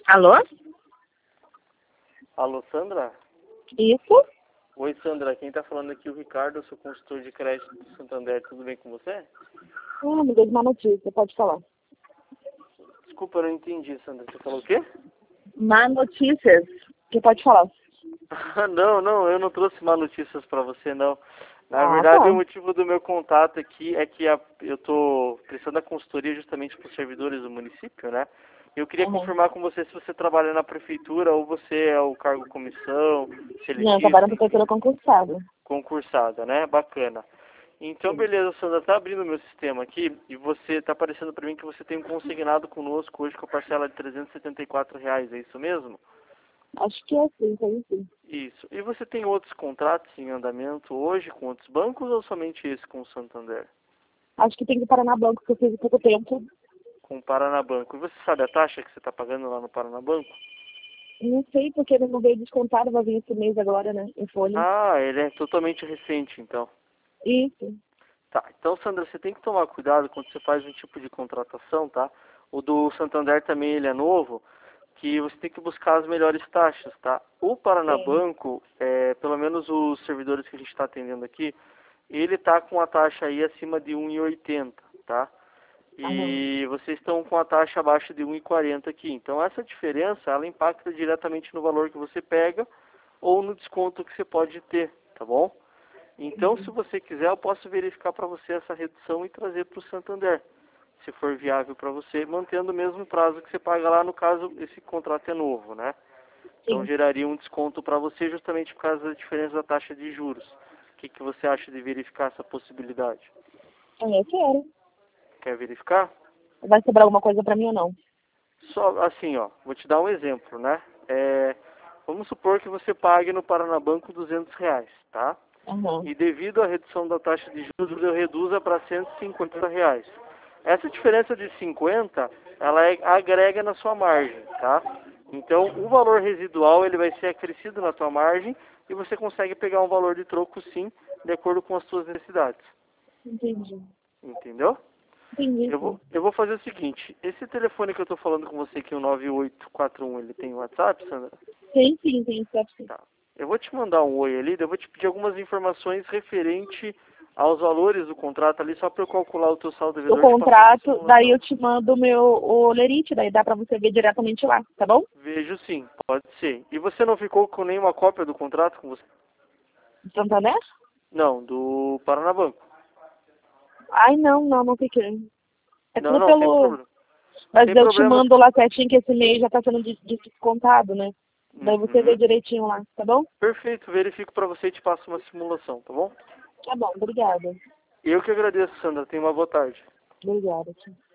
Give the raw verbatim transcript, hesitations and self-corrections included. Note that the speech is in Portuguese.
Alô? Alô, Sandra? Isso? Oi, Sandra. Quem tá falando aqui é o Ricardo, eu sou consultor de crédito do Santander. Tudo bem com você? Ah, me deu uma notícia, pode falar. Desculpa, eu não entendi, Sandra. Você falou o quê? Má notícias, que pode falar. não, não, eu não trouxe má notícias para você, não. Na Ah, verdade, tá. o motivo do meu contato aqui é que a, eu estou prestando a consultoria justamente para os servidores do município, né? Eu queria Uhum. confirmar com você se você trabalha na prefeitura ou você é o cargo comissão, Não, eu seletivo, trabalho na enfim, prefeitura concursada. concursada, né? Bacana. Então, Sim. beleza, Sandra, tá abrindo o meu sistema aqui e você tá aparecendo para mim que você tem um consignado conosco hoje com a parcela de trezentos e setenta e quatro reais, é isso mesmo? Acho que é assim, tem sim. Isso. E você tem outros contratos em andamento hoje com outros bancos ou somente esse com o Santander? Acho que tem que parar na banco, que eu fiz há pouco tempo. Com o Paranabanco. E você sabe a taxa que você está pagando lá no Paranabanco? Não sei porque ele não veio descontado, vai vir esse mês agora, né, em folha. Ah, ele é totalmente recente, então. Isso. Tá. Então, Sandra, você tem que tomar cuidado quando você faz um tipo de contratação, tá? O do Santander também, ele é novo, que você tem que buscar as melhores taxas, tá? O Sim. Paranabanco, é, pelo menos os servidores que a gente está atendendo aqui, ele está com a taxa aí acima de um e oitenta, tá? Aham. E vocês estão com a taxa abaixo de um e quarenta aqui. Então essa diferença, ela impacta diretamente no valor que você pega ou no desconto que você pode ter, tá bom? Então, se você quiser, eu posso verificar para você essa redução e trazer para o Santander, se for viável para você, mantendo o mesmo prazo que você paga lá, no caso, esse contrato é novo, né? Então, Sim. geraria um desconto para você justamente por causa da diferença da taxa de juros. O que, que você acha de verificar essa possibilidade? É, eu quero. Quer verificar? Vai sobrar alguma coisa pra mim ou não? Só assim, ó, vou te dar um exemplo, né? É, vamos supor que você pague no Paranabanco duzentos reais, tá? Aham. E devido à redução da taxa de juros, eu reduza para cento e cinquenta reais. Essa diferença de cinquenta, ela é, agrega na sua margem, tá? Então, o valor residual, ele vai ser acrescido na sua margem e você consegue pegar um valor de troco, sim, de acordo com as suas necessidades. Entendi. Entendeu? Entendi, Eu sim. vou, eu vou fazer o seguinte, esse telefone que eu estou falando com você aqui, o nove oito quatro um, ele tem WhatsApp, Sandra? Tem sim, tem step sim. Tá. Eu vou te mandar um oi ali, daí eu vou te pedir algumas informações referente aos valores do contrato ali, só para eu calcular o teu saldo O devedor e te passar uma contrato, daí simulação. eu te mando o meu o lerite, daí dá pra você ver diretamente lá, tá bom? Vejo sim, pode ser. E você não ficou com nenhuma cópia do contrato com você? Santander? Não, do Paranabanco. Ai, não, não, não fiquei. É Não, tudo não, sem pelo... problema. Mas Sem eu te problema. mando lá certinho que esse mês já tá sendo des- descontado, né? Daí você vê Uhum. direitinho lá, tá bom? Perfeito, verifico para você e te passo uma simulação, tá bom? Tá bom, obrigada. Eu que agradeço, Sandra. Tenha uma boa tarde. Obrigada. Tio.